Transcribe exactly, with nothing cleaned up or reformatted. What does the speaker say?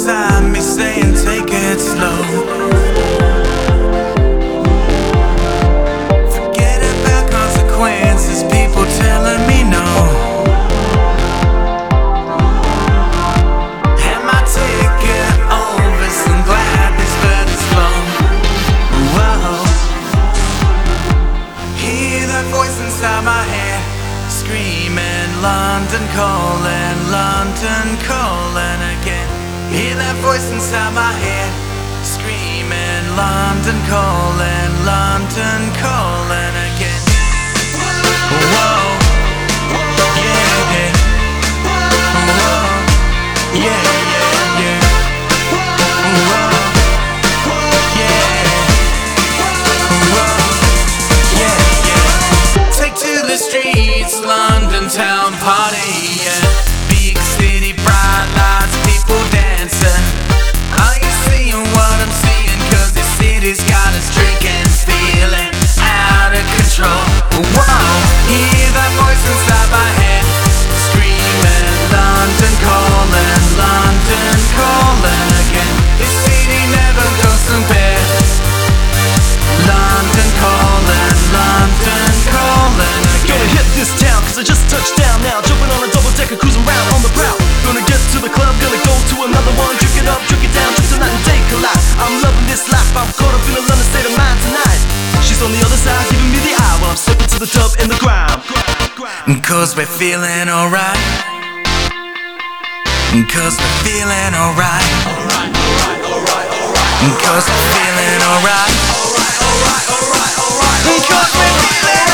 inside me saying take it slow. Forget about consequences, people telling me no. Hand my ticket over, so I'm glad this bird is flown. Whoa. Hear that voice inside my head screaming, London calling, London calling again. Hear that voice inside my head screaming, London calling, London calling again. Whoa, yeah, yeah. Whoa, yeah, yeah, yeah. Whoa, yeah. Whoa, yeah, yeah. Take to the streets, London town party, yeah. Big city, bright lights, people dancing. Are you seeing what I'm seeing? Cause this city's got us drinking, feeling out of control. Whoa, hear that voice inside my head screaming, London calling, London calling again. This city never goes to bed. London calling, London calling again. Gonna hit this town cause I just touched down now. Jumping on a double decker, cruising round on the prowl. Gonna get to the club, gonna go to another one. Drink it up, drink it down, drink tonight and take a life. I'm loving this life, I'm caught up in a London state of mind tonight. She's on the other side, giving me the eye while I'm slipping to the tub in the ground. Cause we're feeling alright. Cause we're feeling alright. Alright, alright, alright, alright. Cause we're feeling alright. Alright, alright, alright, alright. Cause we're feeling